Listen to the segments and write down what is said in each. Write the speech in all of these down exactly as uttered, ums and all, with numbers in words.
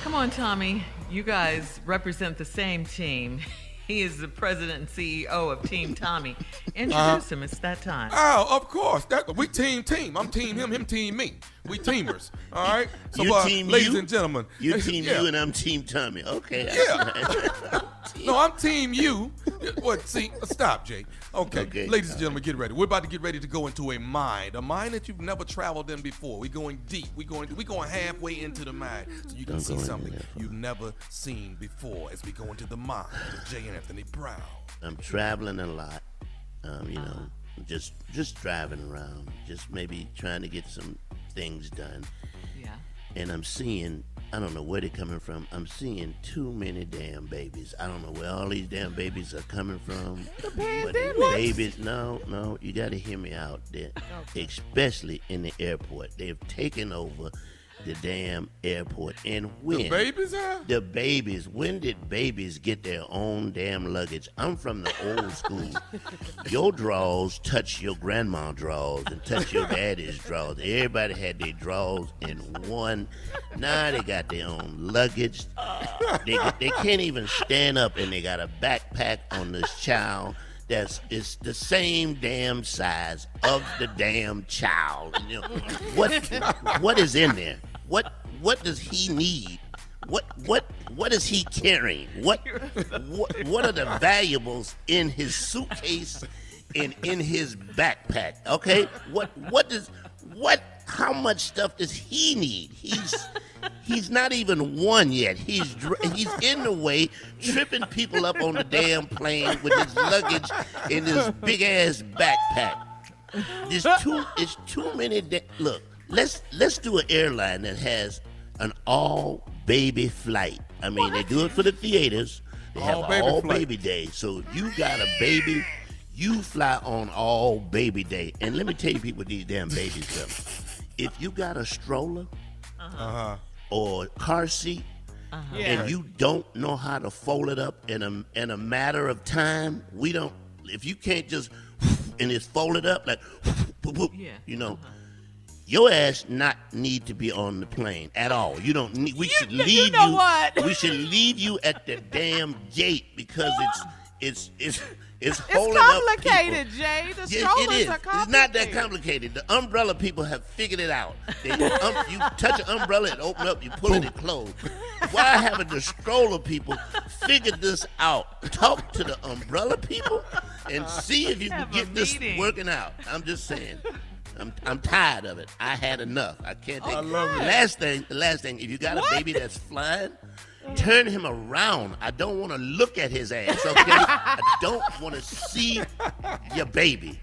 Come on, Tommy. You guys represent the same team. He is the president and C E O of Team Tommy. Introduce uh, him. It's that time. Oh, of course. That, we team team. I'm team him, him team me. We teamers. All right? So, you uh, team ladies you? and gentlemen. You team yeah. you and I'm Team Tommy. Okay. Yeah. No, I'm team you. What? See, stop, Jay. Okay. okay. Ladies and gentlemen, get ready. We're about to get ready to go into a mind. A mind that you've never traveled in before. We're going deep. We're going, we're going halfway into the mind so you can Don't see something you've never seen before as we go into the mind of Jay Anthony Brown. I'm traveling a lot. Um, you know, just just driving around, just maybe trying to get some things done. Yeah. And I'm seeing, I don't know where they're coming from. I'm seeing too many damn babies. I don't know where all these damn babies are coming from. The but babies, no, no, you got to hear me out there. Okay. Especially in the airport. They've taken over the damn airport. And when the babies are? The babies. When did babies get their own damn luggage? I'm from the old school. Your drawers touch your grandma's drawers and touch your daddy's drawers. Everybody had their drawers in one. Now they got their own luggage. They they can't even stand up, and they got a backpack on this child that's it's the same damn size of the damn child. You know, what what is in there? What what does he need? What what what is he carrying? What what, what are the valuables in his suitcase and in his backpack? Okay, what what does what how much stuff does he need? He's he's not even one yet. He's he's in the way, tripping people up on the damn plane with his luggage in his big ass backpack. There's too it's too many. Da- Look, let's let's do an airline that has an all baby flight. I mean, what? They do it for the theaters. They have an all baby day. So you got a baby, you fly on all baby day. And let me tell you people, these damn babies come. If you got a stroller uh-huh. or car seat, uh-huh. and yeah. you don't know how to fold it up in a in a matter of time, we don't. If you can't just and it's folded up like, yeah. you know, uh-huh. your ass not need to be on the plane at all. You don't need. We you, should leave you. Know you what? We should leave you at the damn gate because it's it's it's. It's, it's complicated, Jay. The yes, strollers it is. are complicated. It's not that complicated. The umbrella people have figured it out. They, um, you touch an umbrella, it open up, you pull it, it close. Why haven't the stroller people figured this out? Talk to the umbrella people and see if you can get this working out. I'm just saying. I'm I'm tired of it. I had enough. I can't take I love it. it. Last thing, the last thing, if you got what? a baby that's flying, turn him around. I don't want to look at his ass, okay? I don't want to see your baby.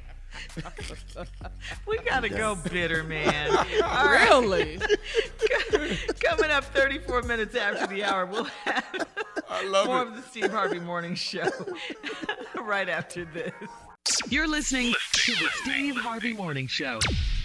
We gotta go bitter, man. All right. Really? Coming up thirty-four minutes after the hour, we'll have I love more it. of the Steve Harvey Morning Show right after this. You're listening to the Steve Harvey Morning Show.